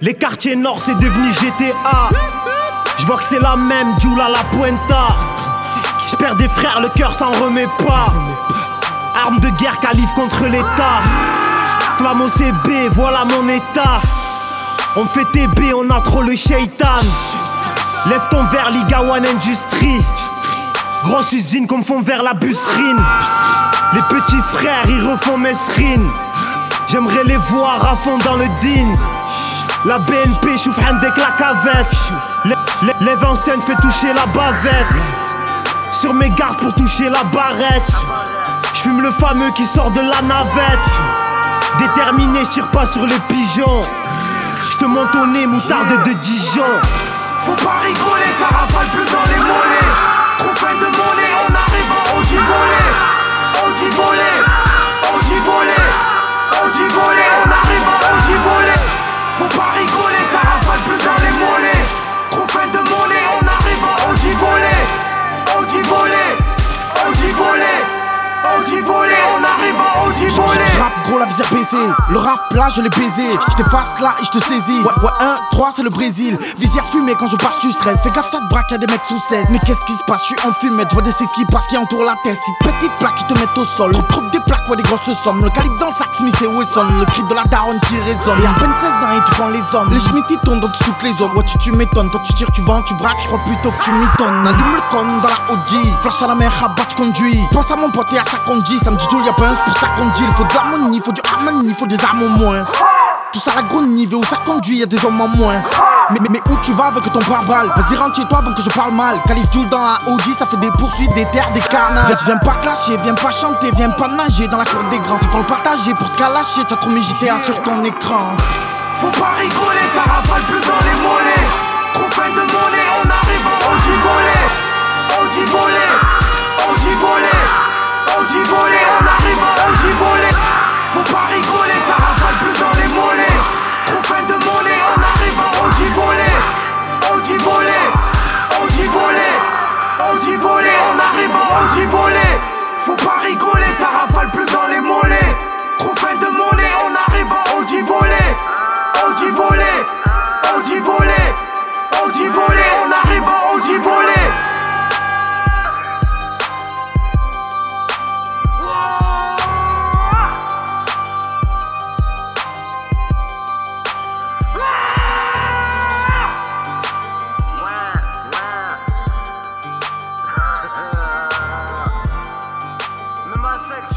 Les quartiers nord c'est devenu GTA. Je vois que c'est la même, Djoula la Puenta. J'perds des frères, le cœur s'en remet pas. Arme de guerre, calife contre l'état. Flamme au CB, voilà mon état. On fait TB, on a trop le shaitan. Lève ton verre, Liga One Industry. Grosse usine qu'on me font vers la busserine. Les petits frères, ils refont Mesrine. J'aimerais les voir à fond dans le din. La BNP, chouf avec la cavette. Lève un stand, fait toucher la bavette. Sur mes gardes pour toucher la barrette. J'fume le fameux qui sort de la navette. Déterminé, j'tire pas sur les pigeons. J'te monte au nez, moutarde de Dijon. Faut pas rigoler, ça rafale plus dans les mollets. Trop fait de monnaie, on arrive en Audi volé. Audi volé, Audi volé, Audi volé, on arrive en Audi volé. Faut pas rigoler, ça rafale plus dans les mollets. Trop fait de monnaie, on arrive en Audi volé. Audi volé, Audi volé, Audi volé, on arrive en Audi volé. J'rappe gros la visière baissée. Le rap là je l'ai baisé. J't'efface là et j'te saisis. Ouais 1, 3 c'est le Brésil. Visière fumée quand je passe tu stress. Fais gaffe ça te braque y'a des mecs sous 16. Mais qu'est-ce qui se passe, j'suis en fumette. J'vois des séquilles parce qu'il entoure la tête. Si petites plaques qui te mettent au sol. On trouve des plaques, ouais des grosses sommes. Le calibre dans le sac, Smith et Wesson. Le cri de la daronne qui résonne. Et à peine 16 ans ils te font les hommes. Les schmitts ils tombent dans toutes les zones. Ouais tu m'étonnes. Toi tu tires, tu vends, tu braques. J'crois plutôt que tu m'étonnes. Allume le con dans la Audi. Flash à la mer, rabat conduit. Pense à mon pote et à sa conduit. Ça me dit tout, y'a pas un pour ça qu'on dit. Il faut de l'harmonie, faut du harmonie, faut des armes au moins. Tout ça la grenive où ça conduit, y'a des hommes en moins. Mais où tu vas avec ton pare-balles? Vas-y rentre chez toi avant que je parle mal. Calif Joule dans la Audi, ça fait des poursuites, des terres, des carnages. Viens pas clasher, viens pas chanter, viens pas nager dans la cour des grands. C'est pour le partager, pour te calacher, t'as trop mis GTA sur ton écran. Faut pas rigoler, ça rafale plus dans les mollets. Trop fait de monnaie, on arrive en Audi volé. Audi volé, Audi volé, Audi volé, on arrive en Audi volé. Faut pas rigoler, ça rafale plus dans les mollets. Trop fait de monnaie, on arrive en Audi volé. Audi volé, Audi volé, Audi volé, on arrive en Audi volé. Faut pas rigoler, ça rafale plus dans les mollets. Trop fait de monnaie, on arrive en Audi volé. Audi volé, Audi volé, Audi volé, on arrive en Audi volé. Section.